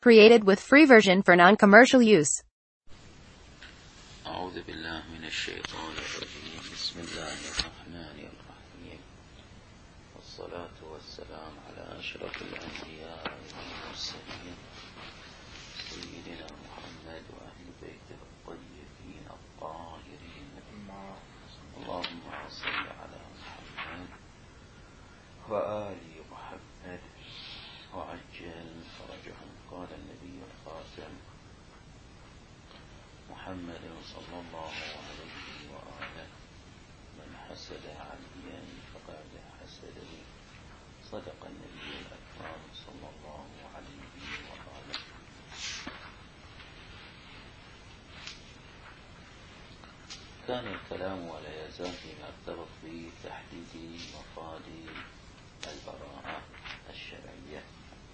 Created with free version for non-commercial use. أعوذ بالله من الشيطان الرجيم. بسم الله الرحمن الرحيم، والصلاة والسلام على أشرف الأنبياء والمرسلين سيدنا محمد وأهل بيته الطيبين الطاهرين. اللهم صل على محمد وآل محمد وعجل فرجهم. قال النبي الخاتم محمد صلى الله عليه وآله: من حسد عليا فقد حسدني. صدق النبي الأكرم صلى الله عليه وآله. كان الكلام ولا يزال فيما ارتبط بتحديد مفاد البراءة الشرعية.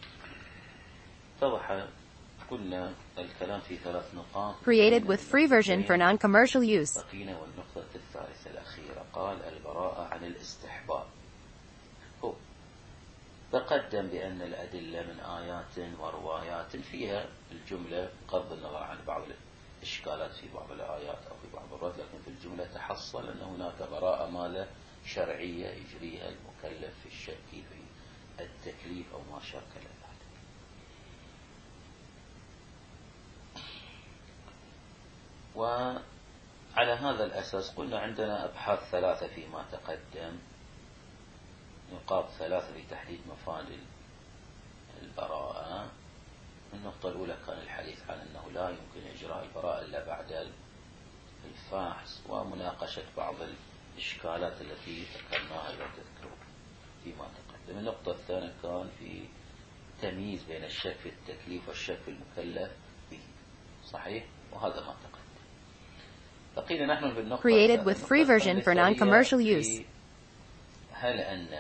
اتضح قلنا الكلام في 3 نقاط. Created with free version for non-commercial use. بقينا والنقطة الثالثة الأخيرة. قال البراءة عن الاستحباب. هو تقدم بأن الأدلة من آيات وروايات فيها الجملة بغض النظر عن بعض الإشكالات في بعض الآيات أو في بعض الروايات، لكن في الجملة تحصل أن هناك براءة ماذا شرعية يجريها المكلف في الشك في التكليف أو ما شاكل ذلك. وعلى هذا الأساس قلنا عندنا أبحاث 3 فيما تقدم، نقاط 3 في تحديد مفاد البراءة. النقطة الأولى كان الحديث عن أنه لا يمكن إجراء البراءة إلا بعد الفحص ومناقشة بعض الإشكالات التي ذكرناها وتذكروا فيما تقدم. النقطة الثانية كان في تمييز بين الشك في التكليف والشك في المكلف به. صحيح؟ وهذا ما تقدم. بقينا نحن في النقطة Created with free version for non-commercial use. هل أن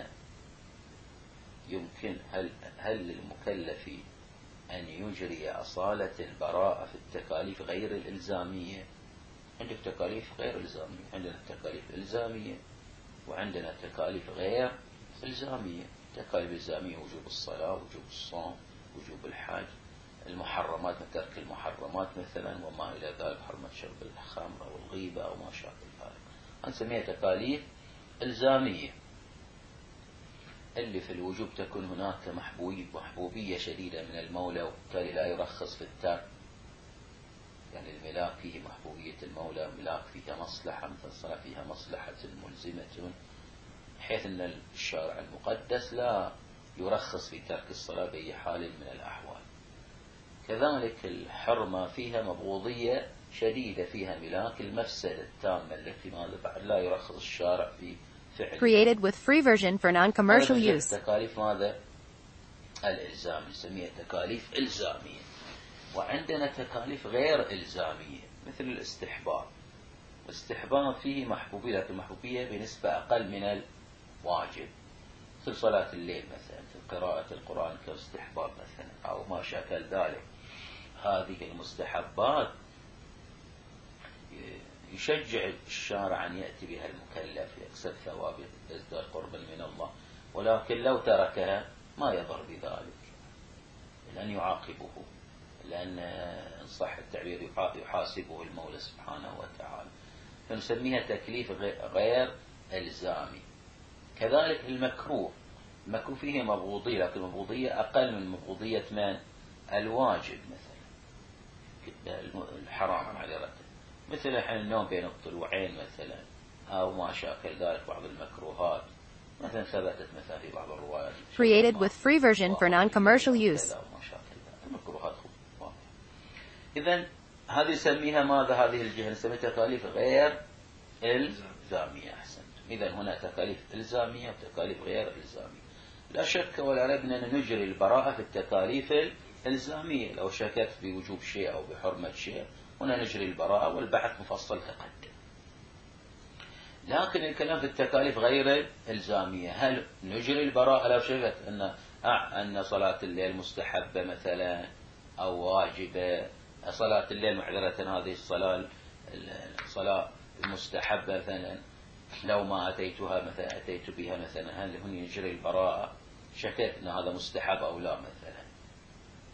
يمكن هل للمكلف أن يجري أصالة البراءة في التكاليف غير الإلزامية؟ عندك تكاليف غير إلزامية، عندنا تكاليف إلزامية وعندنا تكاليف غير إلزامية. تكاليف إلزامية وجوب الصلاة، وجوب الصوم، وجوب الحج، المحرمات من ترك المحرمات مثلا وما إلى ذلك، حرمة شرب الخمر أو الغيبة أو ما شابه ذلك، نسميها تكاليف إلزامية. اللي في الوجوب تكون هناك محبوبية شديدة من المولى، وبالتالي لا يرخص في الترك. يعني الملاك فيه محبوبية المولى، ملاك فيها مصلحة، مثل الصلاة فيها مصلحة ملزمة، بحيث أن الشارع المقدس لا يرخص في ترك الصلاة بأي حال من الأحوال. كذلك الحرمة فيها مبغوضية شديدة، فيها ملاك المفسدة التامة التي ماذا بعد لا يرخص الشارع في فعل. Created with free version for non-commercial use. تكاليف ماذا الإلزام نسميها تكاليف إلزامية. وعندنا تكاليف غير إلزامية مثل الاستحباب. الاستحباب فيه محبوبية، لكن محبوبية بنسبة أقل من الواجب، مثل صلاة الليل مثلا، في قراءة القرآن كاستحباب مثلا أو ما شاكل ذلك. هذه المستحبات يشجع الشارع أن يأتي بها المكلف يكسب ثواب، يزداد قربا من الله. ولكن لو تركها ما يضر بذلك، لأن يعاقبه، لأن إن صح التعبير يحاسبه المولى سبحانه وتعالى. فنسميها تكليف غير إلزامي. كذلك المكروه فيه مبغوضية، لكن المبغوضية أقل من مبغوضية من الواجب، مثلا الحرام على رتب، مثل النوم بين الطلوعين مثلا أو ما شاكل ذلك. بعض المكروهات مثلا ثبتت مثلا في بعض الروايات Created with free version for non-commercial use. المكروهات. إذن هذه نسميها ماذا؟ هذه الجهة نسميها تكاليف غير إلزامية. أحسنت. إذن هنا تكاليف إلزامية وتكاليف غير إلزامية. لا شك ولا ريب أننا نجري البراءة في التكاليف الإلزامية. لو شكت بوجوب شيء أو بحرمة شيء هنا نجري البراءة، والبحث مفصل تقدم. لكن الكلام في التكاليف غير الإلزامية، هل نجري البراءة لو شكت أن صلاة الليل مستحبة مثلا أو واجبة؟ صلاة الليل معذرة، هذه الصلاة المستحبة مثلا لو ما أتيتها مثلا أتيت بها مثلا، هل هنا يجري البراءة؟ شكيت أن هذا مستحب أو لا مثلا،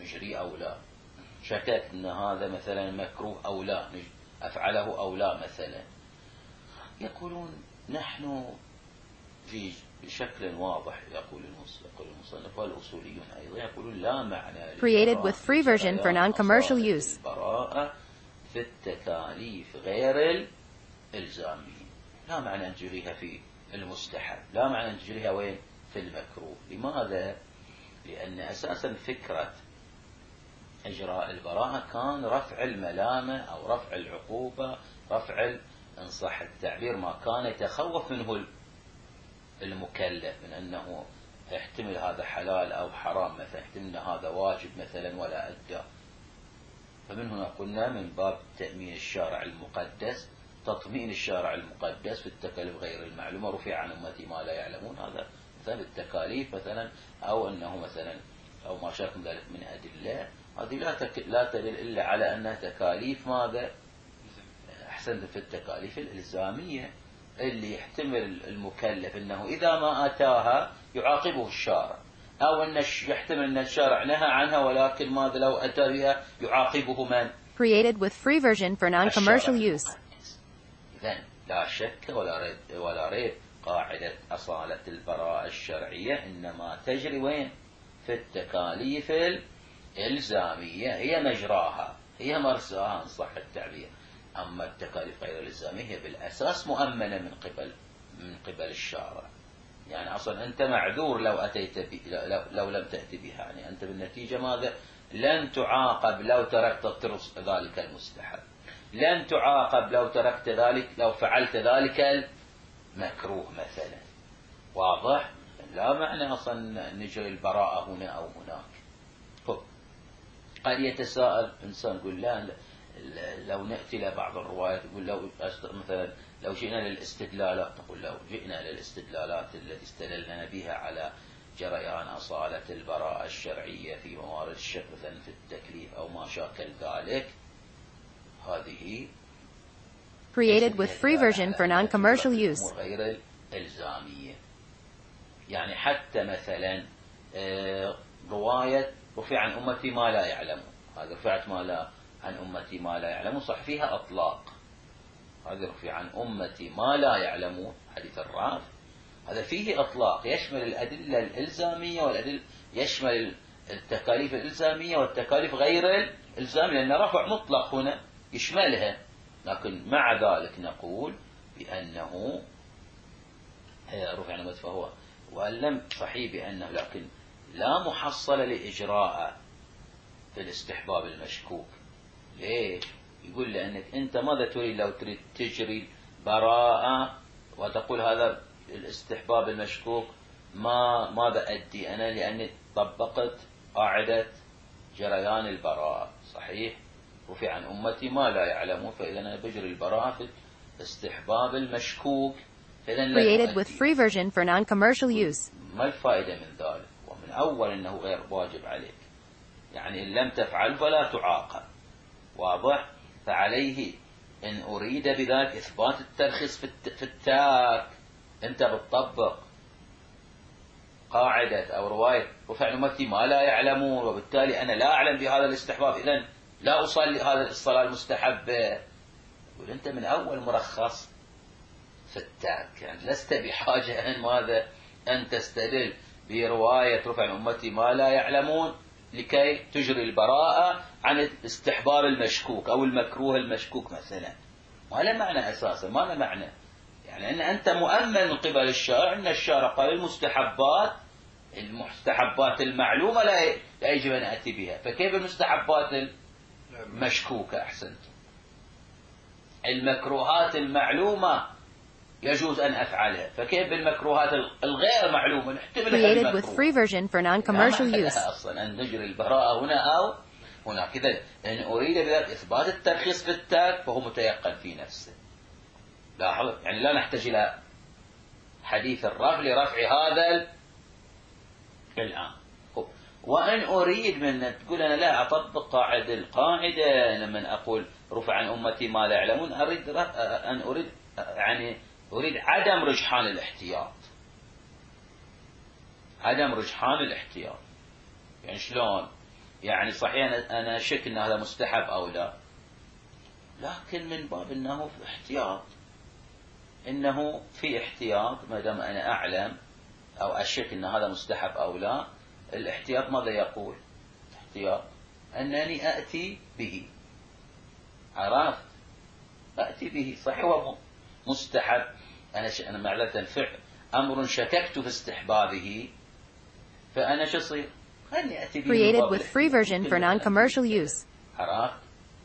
نجري أو لا، شككت أن هذا مثلا مكروه أو لا، أفعله أو لا مثلا. يقولون نحن في بشكل واضح، يقول المصنف والأصوليون أيضا يقولون لا معنى Created with free version for non-commercial use. البراءة في التكاليف غير الإلزامية. لا معنى أن تجريها في المستحب، لا معنى أن تجريها وين؟ في المكروه. لماذا؟ لأن أساسا فكرة إجراء البراءة كان رفع الملامة أو رفع العقوبة، رفع إن صح التعبير ما كان يتخوف منه المكلف من أنه يحتمل هذا حلال أو حرام، مثلا يحتمل هذا واجب مثلا ولا أدى. فمن هنا قلنا من باب تأمين الشارع المقدس، تطمئن الشارع المقدس في التكاليف غير المعلومة، رفع عن أمتي ما لا يعلمون. هذا مثلا التكاليف مثلا، أو أنه مثلا أو ما شاكل ذلك من أدلة، هذه لا تدل إلا على أنها تكاليف ماذا؟ أحسنت، في التكاليف الإلزامية اللي يحتمل المكلف أنه إذا ما أتاها يعاقبه الشارع، أو أن يحتمل أن الشارع نهى عنها ولكن ماذا لو أتى بها يعاقبه من؟ Created with free version for non-commercial use. إذن لا شك ولا ريب قاعدة أصالة البراءة الشرعية إنما تجري وين؟ في التكاليف الإلزامية، هي مجراها، هي مرساها إن صح التعبير. أما التكاليف غير الإلزامية هي بالأساس مؤمنة من قبل الشارع. يعني أصلا أنت معذور لو أتيت لو لم تأتي بها، يعني أنت بالنتيجة ماذا؟ لن تعاقب لو تركت ترك ذلك المستحب، لن تعاقب لو تركت ذلك، لو فعلت ذلك المكروه مثلا. واضح؟ لا معنى أصلا نجري البراءة هنا أو هناك. قد يتساءل إنسان يقول لا لو نأتي لبعض الروايات يقول لو مثلا لو جئنا للاستدلالات، نقول لو جئنا للاستدلالات التي استدلنا بها على جريان أصالة البراءة الشرعية في موارد الشك مثلا في التكليف أو ما شاكل ذلك، هذه Created with free version for non-commercial use. غير الإلزامية. يعني حتى مثلا رواية رفع عن أمتي ما لا يعلمون، هذا رفعت ما لا عن أمتي ما لا يعلمون، صح فيها أطلاق. هذا رفع عن أمتي ما لا يعلمون حديث الرافع، هذا فيه أطلاق يشمل الأدلة الإلزامية والأدلة، يشمل التكاليف الإلزامية والتكاليف غير الإلزامية، لأن رفع مطلق هنا يشملها. لكن مع ذلك نقول بأنه رفع عن أمتي فهو، وأن لم صحيح بأنه لكن لا محصل لإجراء في الاستحباب المشكوك. ليش؟ يقول لأنك أنت ماذا تريد؟ لو تريد تجري براءة وتقول هذا الاستحباب المشكوك ماذا أدي أنا؟ لأني طبقت قاعدة جريان البراءة، صحيح؟ رفع عن أمتي ما لا يعلمون، فإذا أنا بجري البراءة في الاستحباب المشكوك. Created with free version for non-commercial use. ما الفائدة من ذلك؟ ومن أول أنه غير واجب عليك، يعني إن لم تفعل فلا تعاقب. واضح؟ فعليه إن أريد بذلك إثبات الترخيص في التارك، أنت بتطبق قاعدة أو رواية رفع عن أمتي ما لا يعلمون، وبالتالي أنا لا أعلم بهذا الاستحباب، إذن لا أصلي هذا الصلاة المستحبة. يقول أنت من أول مرخص في التارك، يعني لست بحاجة أن ماذا؟ أن تستدل برواية رفع عن أمتي ما لا يعلمون لكي تجري البراءة عن الاستحباب المشكوك أو المكروه المشكوك مثلا. ما له معنى أساسا، ما له معنى. يعني أن أنت مؤمن من قبل الشارع، أن الشارع قال المستحبات المعلومة لا يجب أن أتي بها، فكيف المستحبات المشكوكة؟ أحسنت. المكروهات المعلومة يجوز أن أفعلها، فكيف بالمكروهات الغير معلومة نحتملها Created with free version for non-commercial use. أصلا أن نجري البراءة هنا أو هناك. إذا إن أريد بذلك إثبات الترخيص في التارك فهو متيقن في نفسه. لاحظ، يعني لا نحتاج إلى حديث الرفع لرفع هذا الآن. وأن أريد من تقول أنا لا أطبق القاعدة لما أقول رفع عن أمتي ما لا يعلمون، أريد عدم رجحان الاحتياط. عدم رجحان الاحتياط يعني شلون؟ يعني صحيح أنا شك أن هذا مستحب أو لا، لكن من باب أنه في احتياط، إنه في احتياط ما دام أنا أعلم أو أشك أن هذا مستحب أو لا. الاحتياط ماذا يقول؟ احتياط أنني أأتي به، عرفت؟ أأتي به، صحيح هو مستحب، أنا معلة فعل أمر شككت في استحبابه، فأنا شو صير؟ خلني أتي به. Created with free version for non-commercial use. عرفت؟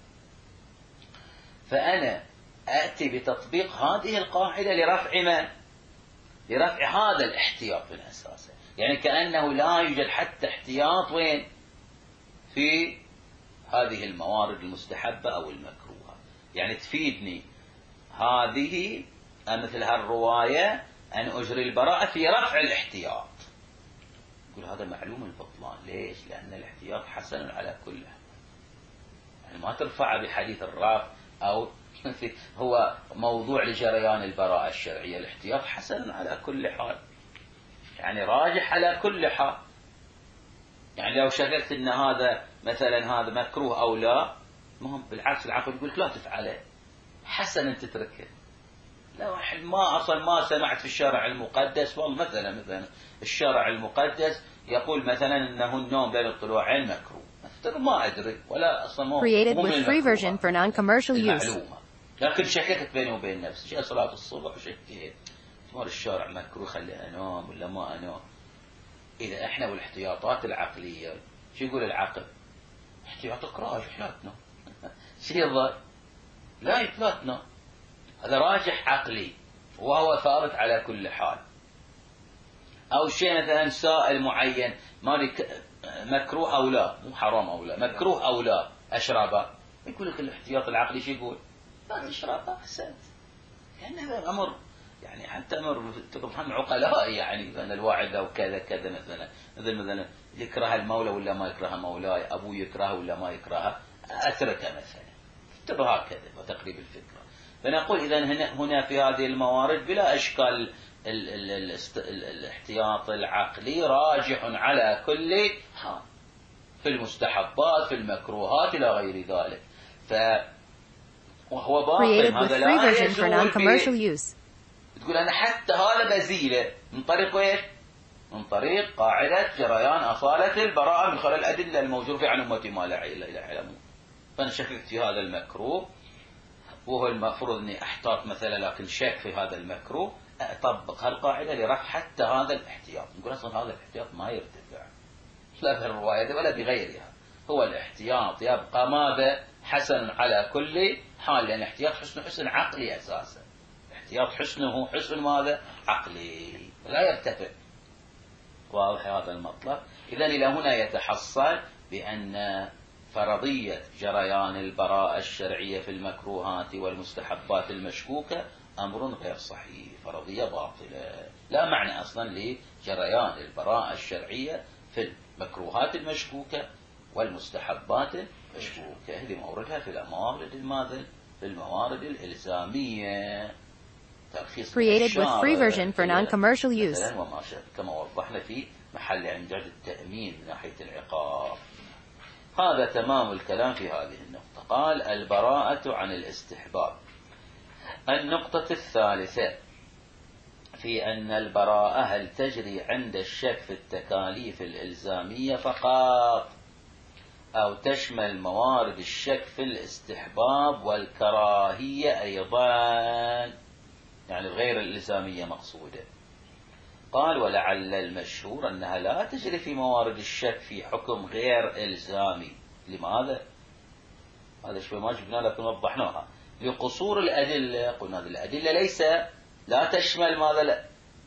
فأنا أأتي بتطبيق هذه القاعدة لرفع ما؟ لرفع هذا الاحتياط من أساسه. يعني كأنه لا يوجد حتى احتياط وين؟ في هذه الموارد المستحبة أو المكروهة. يعني تفيدني هذه مثل هالرواية أن أجري البراءة في رفع الاحتياط. يقول هذا معلوم البطلان. ليش؟ لأن الاحتياط حسن على كل حال. يعني ما ترفع بحديث الرفع أو هو موضوع لجريان البراءة الشرعية. الاحتياط حسن على كل حال، يعني راجح على كل حال. يعني لو شككت ان هذا مثلا هذا مكروه او لا، مهم بالعكس العقل يقول لا تفعله، حسن ان تتركه. لا واحد ما اصلا ما سمعت في الشرع المقدس، والله مثلا الشرع المقدس يقول مثلا انه النوم بين الطلوعين مكروه، ما ادري ولا اصلا مو Created with free version for non-commercial use. المعلومة. لكن شككت بيني وبين نفسي، جاء صلاة الصبح شكيت مر الشارع مكروه خلي انام ولا ما انام. إذا إحنا والاحتياطات العقلية، شو يقول العقل؟ احتياطك راجح لا تنام. شو يظل؟ لا يتلاتنا، هذا راجح عقلي وهو ثابت على كل حال. أو شيء مثلا سائل معين مالك مكروه أو لا، مو حرام أو لا، مكروه أو لا أشربه، يقول لك الاحتياط العقلي شو يقول؟ لا تشربه أحسنت، لأن هذا أمر يعني حتى أمر تفهم عقلاء، يعني أن الواحد أو كذا كذا مثلا يكره المولى ولا ما يكره مولاي، أبوه يكرهه ولا ما يكرهه، أتركه مثلا، انتبه هكذا وتقريب الفكرة. فنقول إذا هنا في هذه الموارد بلا إشكال الاحتياط العقلي راجح على كل حال، في المستحبات في المكروهات إلى غير ذلك. وهو باطن، هذا لا يزول تقول أنا حتى هذا بزيله من طريق إيش؟ من طريق قاعدة جريان أصالة البراءة من خلال الأدلة الموجودة في عن أمتي ما لا إلا يعلمون. فأنا شككت في هذا المكروه، وهو المفروض أني أحتاط مثلا، لكن شك في هذا المكروه، أطبق هالقاعدة لرفع حتى هذا الاحتياط. نقول أصلا هذا الاحتياط ما يرتفع لا في الرواية ولا بغيرها، هو الاحتياط يبقى ماذا؟ حسن على كل حال، لأن الاحتياط حسن عقلي أساسا، احتياط حسنه حسن ماذا؟ عقلي، لا يرتفع. واضح هذا المطلب؟ إذن إلى هنا يتحصل بأن فرضية جريان البراءة الشرعية في المكروهات والمستحبات المشكوكة أمر غير صحيح، فرضية باطلة، لا معنى أصلا لجريان البراءة الشرعية في المكروهات المشكوكة والمستحبات المشكوكة. هذه موردها في الموارد الماذا؟ في الموارد الإلزامية. Created with free version for non-commercial use. كما وضحنا في محل إمداد التأمين من ناحية العقاب. هذا تمام الكلام في هذه النقطة. قال البراءة عن الاستحباب. النقطة الثالثة في أن البراءة هل تجري عند الشك في التكاليف الإلزامية فقط، أو تشمل موارد الشك في الاستحباب والكراهية أيضا، يعني غير الإلزامية مقصودة. قال ولعل المشهور أنها لا تجري في موارد الشك في حكم غير إلزامي. لماذا؟ هذا شوي ما جبنا لكن وضحناها. لقصور الأدلة، قلنا هذه الأدلة ليس لا تشمل ماذا؟ لا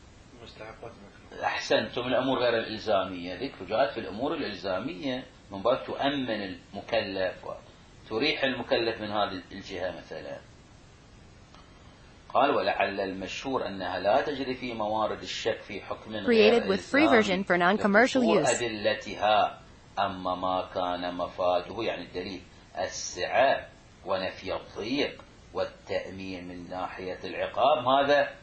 أحسنتم، الأمور غير الإلزامية، ذكر جاءت في الأمور الإلزامية من باب تؤمن المكلف وتريح المكلف من هذه الجهة مثلا. قال ولعل المشهور أنها لا تجري في موارد الشك في حكم غير إلزامي لقصور أدلتها، أما ما كان مفاده يعني الدليل السعة ونفي الضيق والتأمين من ناحية العقاب، هذا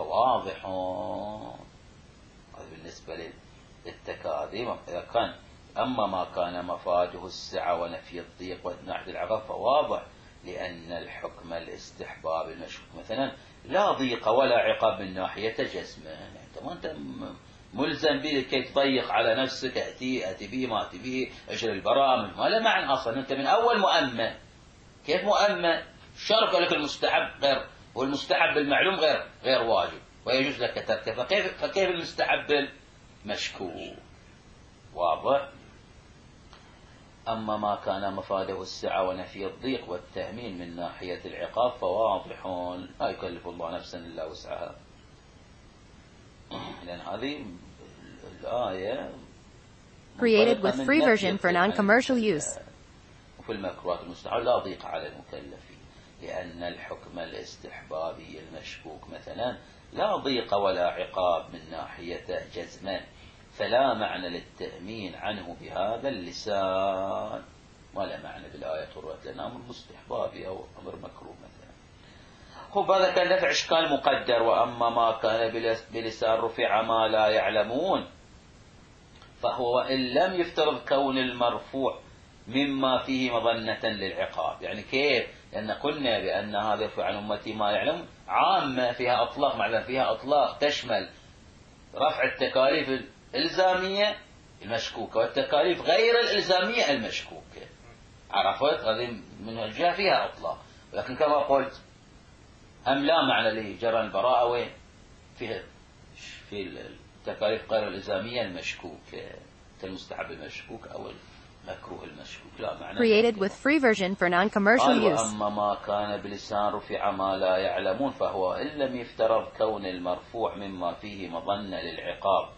فواضح. هذا بالنسبة للتكاذيب. إذا كان أما ما كان مفاده السعة ونفي الضيق وناحية العقاب فواضح، لأن الحكم الاستحباب المشكوك مثلا لا ضيق ولا عقاب من ناحية جزمه. يعني أنت ملزم به كي تضيق على نفسك، أتي به ما أتي به، أجر البراءة ما لا معنى أصلا. أنت من أول مؤمن. كيف مؤمن؟ شرط لك المستحب غير، والمستحب بالمعلوم غير واجب ويجوز لك تركه، فكيف المستحب بالمشكوك؟ واضح. أما ما كان مفاده السعة ونفي الضيق والتأمين من ناحية العقاب فواضح، لا يكلف الله نفسا إلا وسعها. لأن هذه الآية Created with free version for non-commercial use. وفي المكروهات المستحبة لا ضيق على المكلفين، لأن الحكم الاستحبابي المشكوك مثلا لا ضيق ولا عقاب من ناحية جزما، فلا معنى للتأمين عنه بهذا اللسان، ولا معنى بالآية الرؤية، لأن أمر مستحبابي أو أمر مكروه مثلا. خب هذا كان دفع إشكال مقدر. وأما ما كان بلسان رفع ما لا يعلمون فهو وإن لم يفترض كون المرفوع مما فيه مظنة للعقاب. يعني كيف؟ لأن قلنا بأن هذا يرفع عن أمتي ما يعلم عامة فيها أطلاق، معنى فيها أطلاق تشمل رفع التكاليف الإلزامية المشكوكة والتكاليف غير الإلزامية المشكوكة. عرفت؟ هذه من الجهة فيها أطلاق، ولكن كما قلت أم لا معنى لجرى البراءة وين؟ في التكاليف غير الإلزامية المشكوكة كالمستحب المشكوك أو المكروه المشكوك، لا معنى. Created with free version for non-commercial use. وأما ما كان بلسان رفع ما لا يعلمون فهو إن لم يفترض كون المرفوع مما فيه مظنة للعقاب،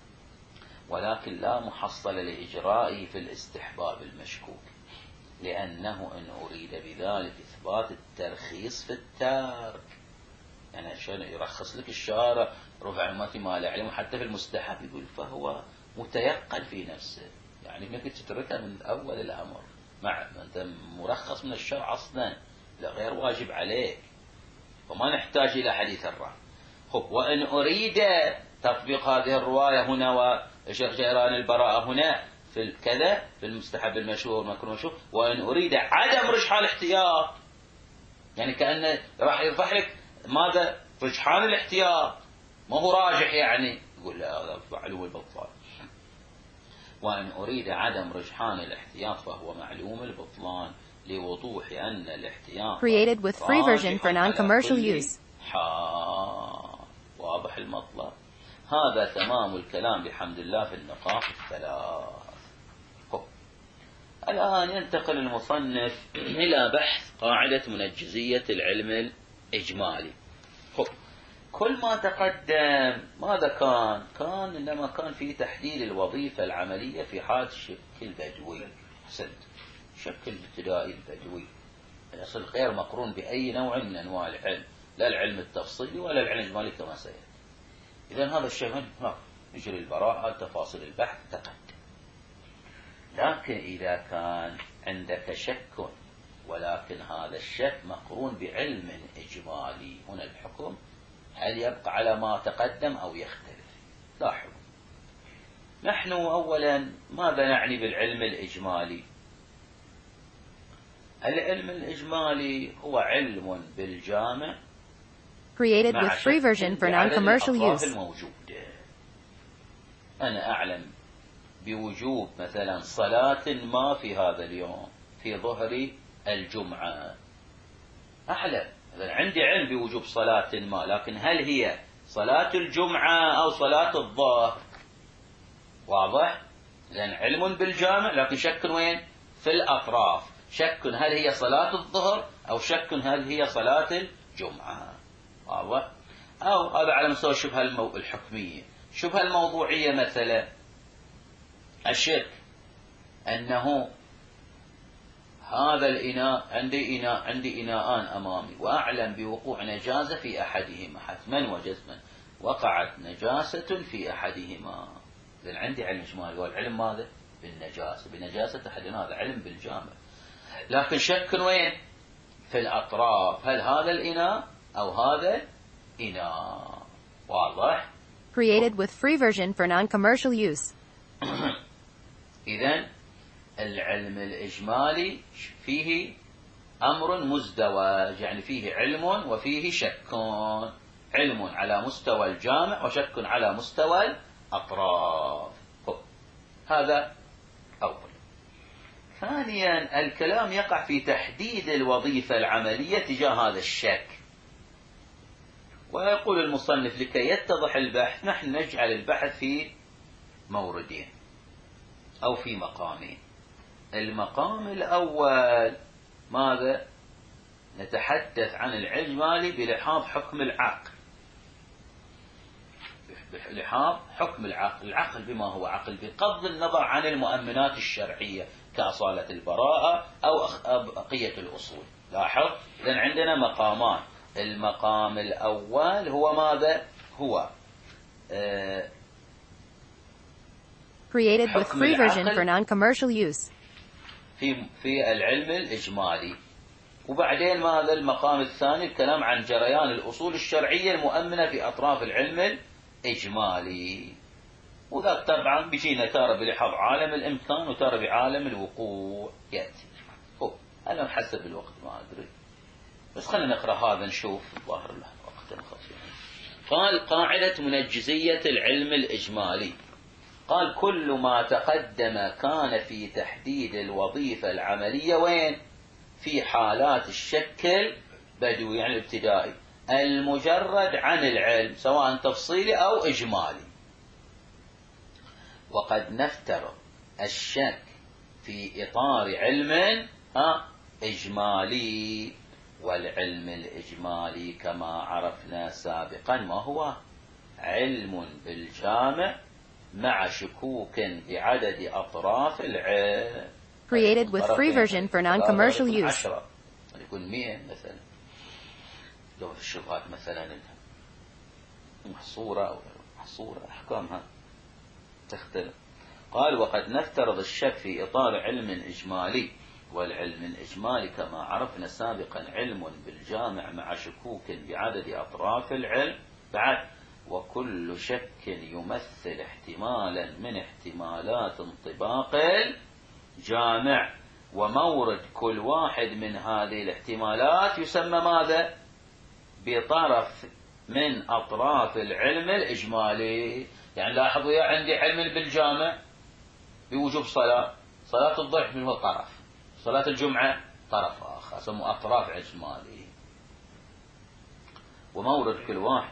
ولكن لا محصل لإجرائه في الاستحباب المشكوك، لأنه إن أريد بذلك إثبات الترخيص في التارك. يعني عشان يرخص لك الشارع رفع ما لا يعلم حتى في المستحب، يقول فهو متيقن في نفسه، يعني انك تتركها من اول الامر، مع انت مرخص من الشرع اصلا، لا غير واجب عليك، وما نحتاج الى حديث الرعب. خب وان اريد تطبيق هذه الروايه هنا وجيران البراءه هنا في الكذا في المستحب المشهور والمكروه المشهور، وان اريد عدم رجحان الاحتياط، يعني كأنه راح يرفع لك ماذا؟ رجحان الاحتياط، ما هو راجح، يعني يقول لا هذا معلوم البطلان. وأن أريد عدم رجحان الاحتياط فهو معلوم البطلان، لوضوح أن الاحتياط Created with free version for non-commercial use. واضح المطلب. هذا تمام الكلام بحمد الله في النقاط الثلاث. الآن ينتقل المصنف إلى بحث قاعدة منجزية العلم الإجمالي. كل ما تقدم ماذا كان إنما كان في تحديد الوظيفة العملية في حالة الشك البدوي. حسنت، الشك الابتدائي البدوي الأصل غير مقرون بأي نوع من أنواع العلم، لا العلم التفصيلي ولا العلم الإجمالي كما سيأتي. إذن هذا الشيء يجري البراءة تفاصيل البحث تقدم. لكن إذا كان عندك شك ولكن هذا الشك مقرون بعلم إجمالي، هنا الحكم هل يبقى على ما تقدم أو يختلف؟ لاحظوا، نحن أولا ماذا نعني بالعلم الإجمالي؟ العلم الإجمالي هو علم بالجامع Created with free version for non-commercial use. الموجودة. أنا أعلم بوجوب مثلا صلاة ما في هذا اليوم في ظهر الجمعة، أعلم، عندي علم بوجوب صلاة ما، لكن هل هي صلاة الجمعة أو صلاة الظهر؟ واضح؟ لأن علم بالجامع لكن شك وين؟ في الأطراف، شك هل هي صلاة الظهر أو شك هل هي صلاة الجمعة. واضح؟ أو هذا على مستوى الشبهة الحكمية. شبهة الموضوعية مثلا الشك أنه هذا الإناء عندي إناءان أمامي وأعلم بوقوع نجاسة في أحدهما حتما وجزما، وقعت نجاسة في أحدهما، إذن عندي علم إجمالي، والعلم ماذا؟ بالنجاسة، بنجاسة أحدنا، هذا علم بالجامع. لكن شك وين؟ في الأطراف، هل هذا الإناء أو هذا الإناء. واضح؟ Created with free version for non-commercial use. إذن العلم الإجمالي فيه أمر مزدوج، يعني فيه علم وفيه شك، علم على مستوى الجامع وشك على مستوى الأطراف. هذا أول. ثانيا الكلام يقع في تحديد الوظيفة العملية تجاه هذا الشك. ويقول المصنف لكي يتضح البحث نحن نجعل البحث في موردين أو في مقامين. المقام الأول ماذا؟ نتحدث عن الإجمالي بلحاظ حكم العقل، بلحاظ حكم العقل. العقل بما هو عقل بغض النظر عن المؤمنات الشرعية كأصالة البراءة أو بقية الأصول. لاحظ، إذن عندنا مقامان. المقام الأول هو ماذا؟ هو created with free version for non-commercial use. في العلم الإجمالي. وبعدين ماذا المقام الثاني؟ الكلام عن جريان الأصول الشرعية المؤمنة في أطراف العلم الإجمالي. وذاك طبعا بيجينا تارة بلحاظ عالم الإمكان وتارة بعالم الوقوع يأتي. أنا حسب الوقت ما أدري، بس خلينا نقرأ هذا نشوف ظاهر له وقت خطير. قال قاعدة منجزية العلم الإجمالي. قال كل ما تقدم كان في تحديد الوظيفة العملية وين؟ في حالات الشك البدوي يعني الابتدائي المجرد عن العلم سواء تفصيلي أو إجمالي. وقد نفترض الشك في إطار علم إجمالي، والعلم الإجمالي كما عرفنا سابقا ما هو؟ علم بالجامع مع شكوك بعدد أطراف العلم. Created with free version for non-commercial use. يكون 100 مثلا، لو في الشبهات مثلا محصورة أو محصورة أحكامها تختلف. قال وقد نفترض الشك في إطار علم إجمالي، والعلم الإجمالي كما عرفنا سابقا علم بالجامع مع شكوك بعدد أطراف العلم. بعد وكل شك يمثل احتمالا من احتمالات انطباق الجامع، ومورد كل واحد من هذه الاحتمالات يسمى ماذا؟ بطرف من أطراف العلم الإجمالي. يعني لاحظوا يا عندي علم بالجامع بوجوب صلاة الضحى منه طرف، صلاة الجمعة طرف آخر، سموا أطراف إجمالي. ومورد كل واحد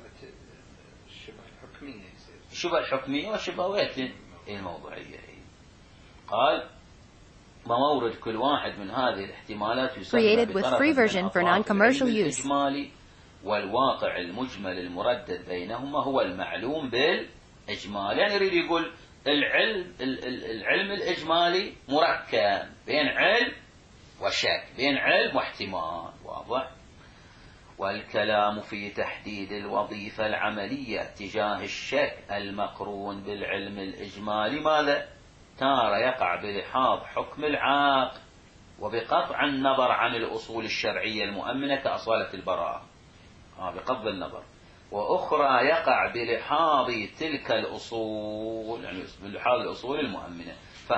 الشبه الحكمية والشبهوية الموضوعية. قال ومورد كل واحد من هذه الاحتمالات يسمى بطرف من أطراف العلم الإجمالي، والواقع المجمل المردد بينهما هو المعلوم بالإجمال. يعني يريد يقول العلم الإجمالي مركب بين علم وشك، بين علم واحتمال. واضح؟ والكلام في تحديد الوظيفة العملية تجاه الشك المقرون بالعلم الإجمالي ماذا؟ تارة يقع بلحاظ حكم العاقل وبقطع النظر عن الأصول الشرعية المؤمنة كأصالة البراءة، بقطع النظر، وأخرى يقع بلحاظ تلك الأصول يعني بلحاظ الأصول المؤمنة.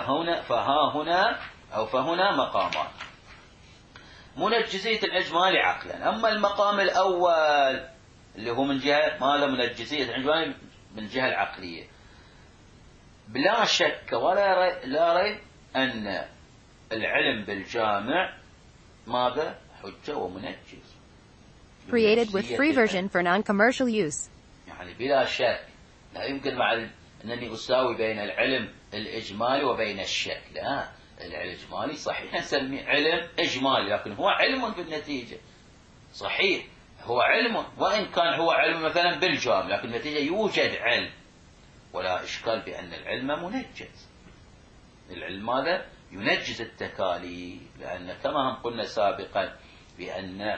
فهنا مقامان. منجزية الإجمالي عقلا. أما المقام الأول اللي هو من جهة ماذا؟ منجزية الإجمالي من الجهة العقلية. بلا شك ولا ريب أن العلم بالجامع ماذا؟ حجة ومنجز. Created with free version for non-commercial use. يعني بلا شك لا يمكن مع أنني أساوي بين العلم الإجمالي وبين الشك. لا، العلم الإجمالي صحيح نسميه علم إجمالي، لكن هو علم في النتيجة. صحيح هو علم، وإن كان هو علم مثلا بالجامع، لكن النتيجة يوجد علم. ولا إشكال بأن العلم منجز. العلم ماذا؟ ينجز التكاليف، لأن كما هم قلنا سابقا بأن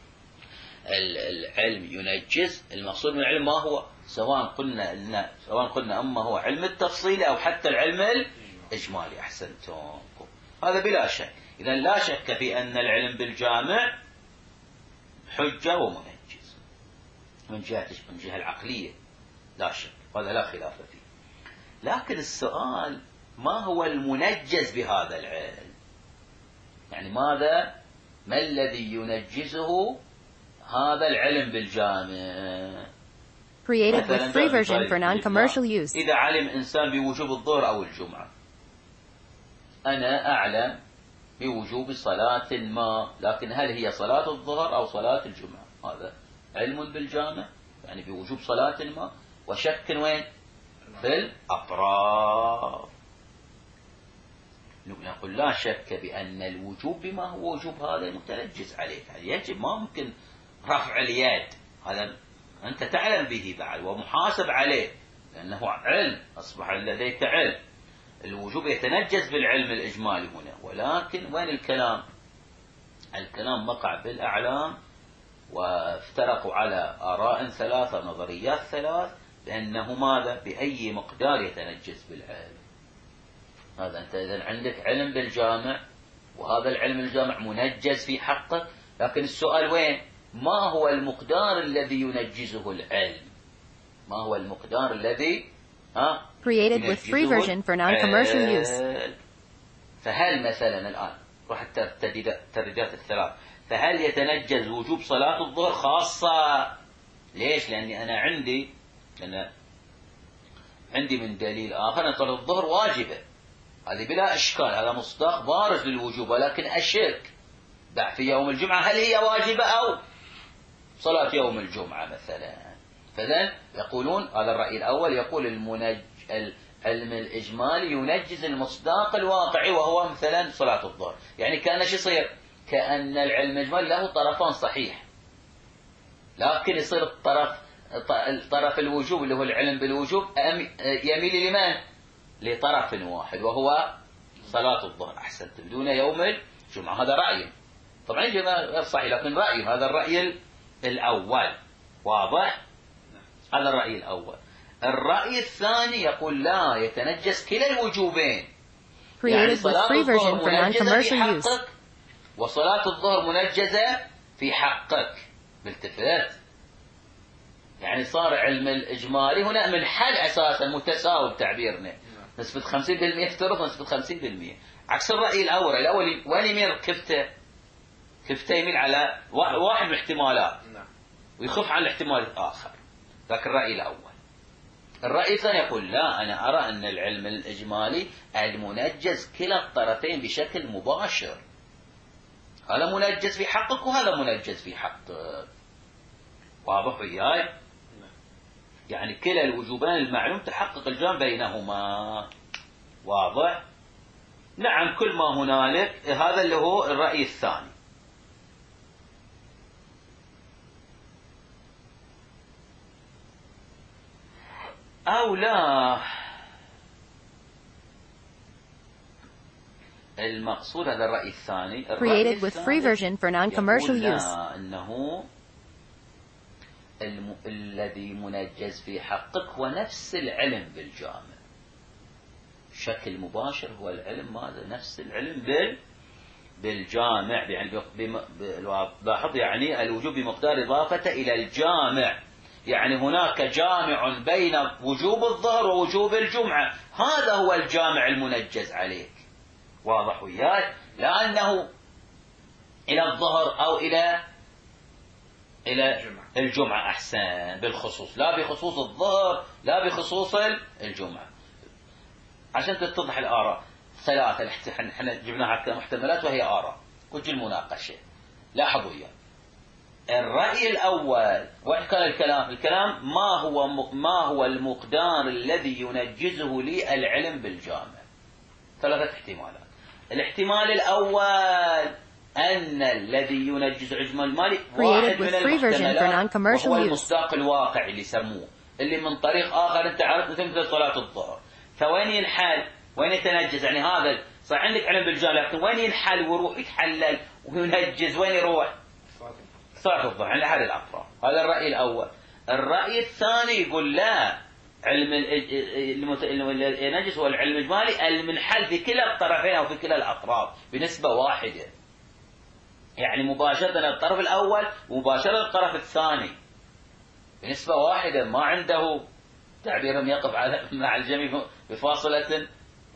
العلم ينجز. المقصود من العلم ما هو؟ سواء قلنا أما هو علم التفصيل أو حتى العلم الإجمالي. أحسنتم. هذا بلا شك. إذا لا شك في أن العلم بالجامع حجة ومنجز من جهة العقلية، لا شك، هذا لا خلاف فيه. لكن السؤال ما هو المنجز بهذا العلم؟ يعني ما الذي ينجزه هذا العلم بالجامع؟ Created with free version for non-commercial use. إذا علم إنسان بوجوب الظهر أو الجمعة، أنا أعلم بوجوب صلاة ما، لكن هل هي صلاة الظهر أو صلاة الجمعة؟ هذا علم بالجامع، يعني بوجوب صلاة ما، وشك وين؟ في الأطراف. نقول لا شك بأن الوجوب بما هو وجوب هذا متنجز عليك، يجب، ما ممكن رفع اليد، هذا أنت تعلم به بعد ومحاسب عليه لأنه علم، أصبح لديك علم. الوجوب يتنجز بالعلم الإجمالي هنا، ولكن وين الكلام؟ الكلام وقع بالأعلام وافترقوا على آراء ثلاثة، نظريات ثلاث، لأنه ماذا؟ بأي مقدار يتنجز بالعلم. هذا أنت إذن عندك علم بالجامع، وهذا العلم الجامع منجز في حقك، لكن السؤال وين؟ ما هو المقدار الذي ينجزه العلم؟ ما هو المقدار الذي Created with free version for non-commercial use. فهل مثلا الآن روح الترديدات الثلاث، فهل يتنجز وجوب صلاة الظهر خاصة؟ ليش؟ لأني أنا عندي من دليل آخر أن صلاة الظهر واجبة، هذه بلا إشكال، هذا مصداق بارز للوجوب، ولكن أشك في يوم الجمعة هل هي واجبة أو صلاة يوم الجمعة مثلا. فذن يقولون هذا الرأي الأول، يقول العلم الإجمالي ينجز المصداق الواقعي وهو مثلا صلاة الظهر. يعني كأن شو يصير؟ كأن العلم الإجمالي له طرفان صحيح، لكن يصير الطرف الوجوب اللي هو العلم بالوجوب يميل لمن؟ لطرف واحد وهو صلاة الظهر. أحسنت، بدون يوم الجمعة. هذا رأي طبعا غير صحيح، لكن رأي، هذا الرأي الأول، واضح؟ هذا الرأي الأول. الرأي الثاني يقول لا، يتنجس كلا الوجوبين، يعني صلاة الظهر منجزة في حقك وصلاة الظهر منجزة في حقك. بالتفت، يعني صار علم الإجمالي هنا من حل أساسا متساوي بتعبيرنا، نسبة 50% افترض نسبة 50%، عكس الرأي الأول وين يميل كفته يميل على واحد من الاحتمالات ويخف عن الاحتمال الآخر، ذاك الرأي الأول. الرأي الثاني يقول لا، أنا أرى أن العلم الإجمالي المنجز كلا الطرفين بشكل مباشر، هذا منجز في حقك وهذا منجز في حقك. واضح وياي؟ يعني كلا الوجوبان المعلوم تحقق الجمع بينهما. واضح؟ نعم، كل ما هنالك. هذا اللي هو الرأي الثاني. أو لا، المقصود هذا الرأي الثاني. Created with free version for non-commercial use. أنه الذي منجز في حقك هو نفس العلم بالجامع، بشكل مباشر هو العلم ماذا؟ نفس العلم بالجامع. يعني لاحظ، يعني الوجوب بمقدار إضافته إلى الجامع، يعني هناك جامع بين وجوب الظهر ووجوب الجمعة، هذا هو الجامع المنجز عليك. واضح وياي؟ لأنه إلى الظهر أو إلى الجمعة. أحسن، بالخصوص، لا بخصوص الظهر لا بخصوص الجمعة، عشان تتضح الآراء ثلاثة. احنا جبناها كمحتملات وهي آراء، وجه المناقشة. لاحظوا وياي الرأي الأول، وين كان الكلام ما هو المقدار الذي ينجزه لي العلم بالجامع؟ ثلاثة احتمالات. الاحتمال الأول أن الذي ينجز العلم المالي واحد من المحتملات وهو المصداق الواقعي اللي يسموه، اللي من طريق آخر أنت عرفت مثل صلاة الظهر. فوين ينحل؟ وين يتنجز؟ يعني هذا صار عندك علم بالجامع، لكن وين ينحل ويروح يتحلل وينجز؟ وين يروح؟ صلاة الظهر عند أحد الأطراف. هذا الرأي الأول. الرأي الثاني يقول لا، علم النجس هو العلم الإجمالي المنحل في كلا الطرفين أو في كلا الأطراف بنسبة واحدة، يعني مباشرة الطرف الأول ومباشرة الطرف الثاني بنسبة واحدة، ما عنده تعبيرهم يقف مع الجميع بفاصلة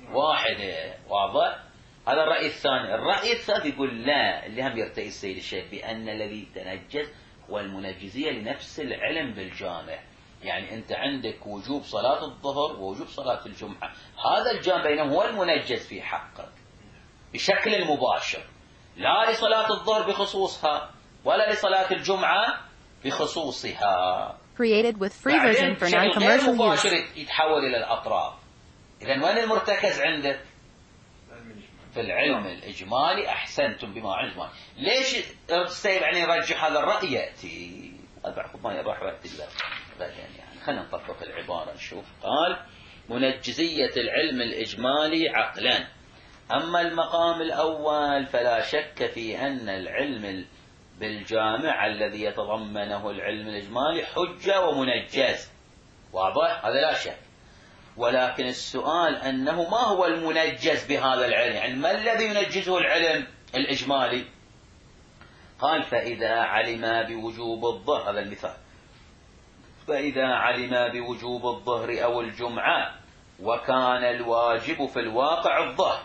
واحدة. واضح؟ هذا الرأي الثاني. الرأي الثالث يقول لا، اللي هم يرتئي السيد الشيخ بأن الذي تنجز هو المنجزية لنفس العلم بالجامع. يعني أنت عندك وجوب صلاة الظهر ووجوب صلاة الجمعة، هذا الجامع بينهم هو المنجز في حقك بشكل مباشر، لا لصلاة الظهر بخصوصها ولا لصلاة الجمعة بخصوصها. Created with free version for non-commercial use. يتحول إلى الأطراف. إذن وين المرتكز عندك؟ في العلم الإجمالي. أحسنتم بما علم. ليش السيد يعني يرجح هذا الرأي؟ يأتي ما يروح وقت يعني خلينا نطبق العبارة نشوف. قال منجزية العلم الإجمالي عقلا. أما المقام الأول فلا شك في أن العلم بالجامع الذي يتضمنه العلم الإجمالي حجة ومنجز. واضح؟ هذا لا شك. ولكن السؤال أنه ما هو المنجز بهذا العلم؟ يعني ما الذي ينجزه العلم الإجمالي؟ قال فإذا علم بوجوب الظهر، هذا المثال، فإذا علم بوجوب الظهر أو الجمعة وكان الواجب في الواقع الظهر.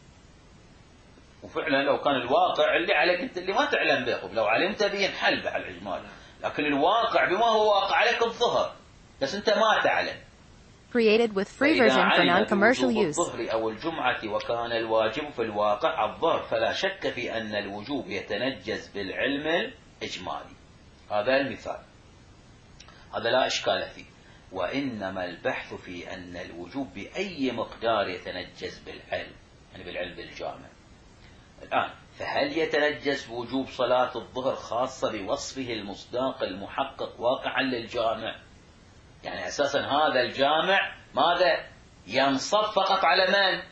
وفعلا لو كان الواقع اللي عليك أنت اللي ما تعلم به، لو علمت به ينحل به الإجمال، لكن الواقع بما هو واقع عليك الظهر بس أنت ما تعلم. Created with free version for non-commercial use. الظهر أو الجمعة وكان الواجب في الواقع الظهر فلا شك في أن الوجوب يتنجز بالعلم الإجمالي. هذا المثال، هذا لا إشكال فيه. وإنما البحث في أن الوجوب بأي مقدار يتنجز بالعلم، يعني بالعلم بالجامع. الآن فهل يتنجز وجوب صلاة الظهر خاصة بوصفه المصداق المحقق واقعا للجامع؟ يعني أساسا هذا الجامع ماذا ينصب فقط على من؟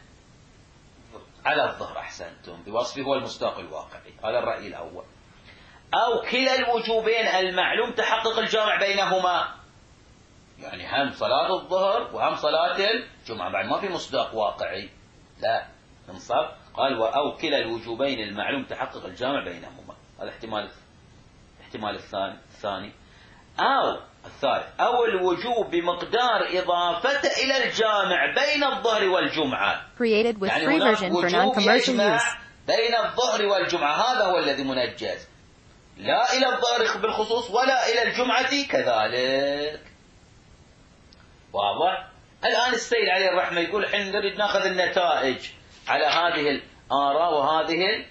على الظهر. أحسنتم، بوصفه هو المصداق الواقعي. هذا الرأي الأول. أو كلا الوجوبين المعلوم تحقق الجامع بينهما، يعني هم صلاة الظهر وهم صلاة الجمعة، بعد ما في مصداق واقعي، لا انصب. قال أو كلا الوجوبين المعلوم تحقق الجامع بينهما. هذا احتمال الثاني. أو الثالث، أو الوجوب بمقدار إضافته إلى الجامع بين الظهر والجمعة. Created with يعني free version for non-commercial use. بين الظهر والجمعة، هذا هو الذي منجز، لا إلى الظهر بالخصوص ولا إلى الجمعة كذلك. واضح؟ الآن السيد عليه الرحمة يقول حين نريد ناخذ النتائج على هذه الآراء وهذه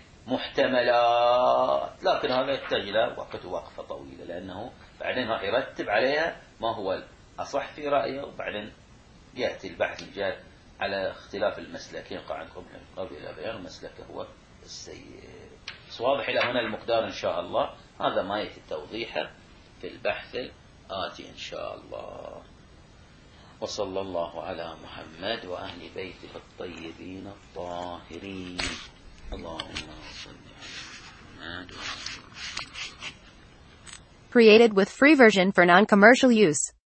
المحتملات، لكن هذا يحتاج إلى وقفة طويلة، لأنه بعدين راح يرتب عليها ما هو الأصح في رأيه، وبعدين يأتي البحث الجاي على اختلاف المسلكين. قاعدكم قبل إلى بيان مسلكه هو السيد. بس واضح إلى هنا المقدار إن شاء الله. هذا ما يأتي توضيحه في البحث الآتي إن شاء الله. وصلى الله على محمد وأهل بيته الطيبين الطاهرين. اللهم صل على محمد. Created with free version for non-commercial use.